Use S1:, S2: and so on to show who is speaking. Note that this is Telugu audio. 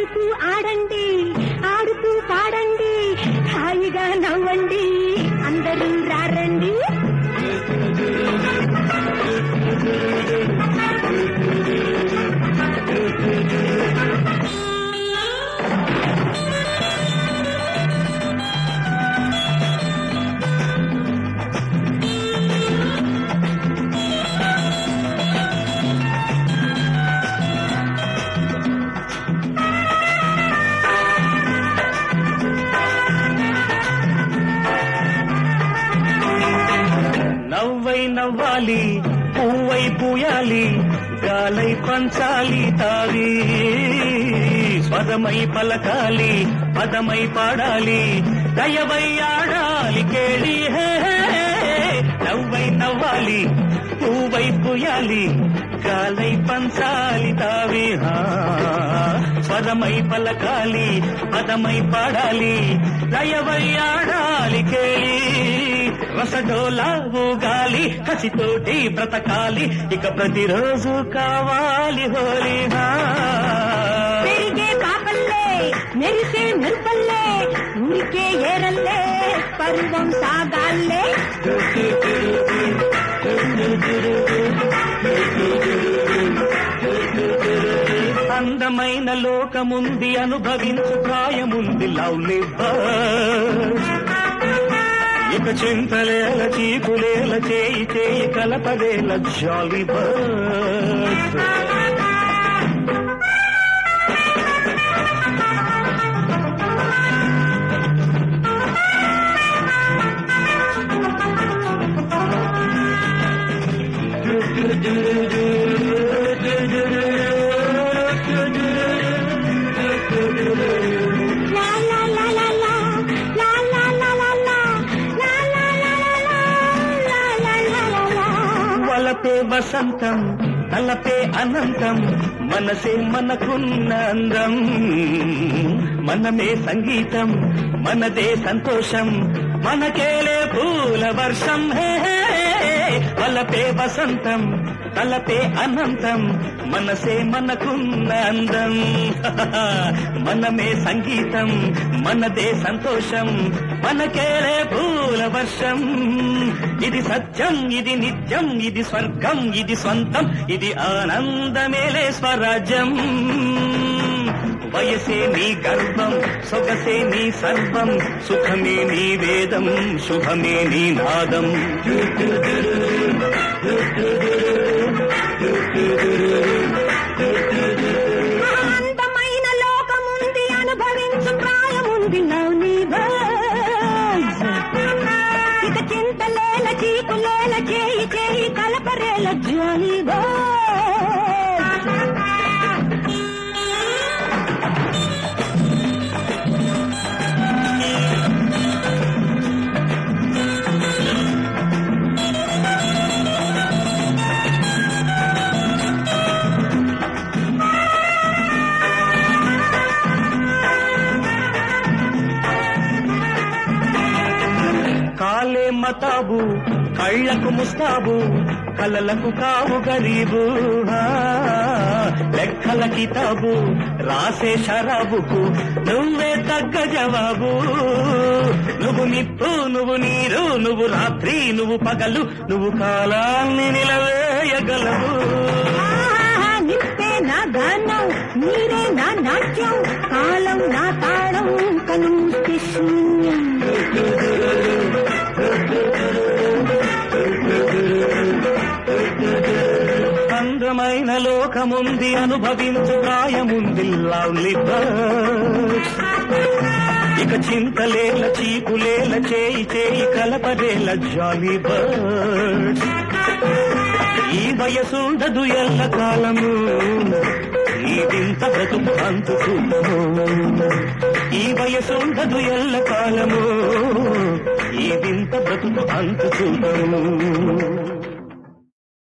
S1: ఆడుతూ ఆడండి, ఆడుతూ పాడండి, హాయిగా నవ్వండి, అందరూ రారండి.
S2: నవ్వై నవ్వాలి, పువ్వై పూయాలి, గాలై పంచాలి తావి, స్వరమై పలకాలి, పదమై పాడాలి, దయవై ఆడాలి కేళి. నవ్వై నవ్వాలి, పువ్వై పూయాలి, గాలై పంచాలి తావి, స్వరమై పలకాలి, పదమై పాడాలి, దయవై ఆడాలి కేళి. రసడోలా ఊగాలి, కసితోటి బ్రతకాలి, ఇక ప్రతిరోజు కావాలి హోలీ.
S1: పెరిగే పాపల్లే, మెరిసే మెరుపల్లే, ఊరికే ఏరల్లే, పరువం సాగాల్లే.
S2: అందమైన లోకముంది, అనుభవించు ప్రాయముంది, లవ్లీ బర్డ్స్. ఇక చింతలేల చీకులేల, చేయి చేయి కలపలేల, జాలీ బర్డ్స్. వలపే వసంతం, తలపే అనంతం, మనసే మనకున్న అందం, మనమే సంగీతం, మనదే సంతోషం, మనకేలే పూల వర్షం. వలపే వసంతం, తలపే అనంతం, మనసే మనకున్న అందం, మనమే సంగీతం, మనదే సంతోషం, మనకేలే పూల వర్షం. ఇది సత్యం, ఇది నిత్యం, ఇది స్వర్గం, ఇది స్వంతం, ఇది ఆనందమేలే స్వరాజ్యం. వయసే నీ గర్వం, సొగసే నీ సర్వం, సుఖమే నీ వేదం, శుభమే నీ నాదం.
S1: అందమైన లోకముంది, అనుభవించు ప్రాయముంది, లవ్లీ బర్డ్స్. ఇక చింతలేల చీకులేల, చేయి చేయి కలపరేల, జాలీ బర్డ్స్.
S2: కాలే మతాబు, కళ్ళకు ముస్తాబు, కలలకు కావు గరీబు, లెక్కల కితాబు, రాసే షరాబుకు నువ్వే తగ్గ జవాబు. నువ్వు నిప్పు, నువ్వు నీరు, నువ్వు రాత్రి, నువ్వు పగలు, నువ్వు కాలాన్ని నిలవేయగలవు.
S1: నిప్పే నా గానం, నీరే నా నాట్యం, కాలం నా తాళం, కనుంటే శూన్యం.
S2: అందమైన లోకముంది, అనుభవించు ప్రాయముంది, లవ్లీ బర్డ్స్. ఇక చింతలేల చీకులేల, చేయి చేయి కలపలేల, జాలీ బర్డ్స్. ఈ వయసుండదు ఎల్ల కాలము, ఈ వింత బ్రతుకు అంతు చూడము. ఈ వయసుండదు ఎల్ల కాలము, ఈ వింత బ్రతుకు అంతు చూడము.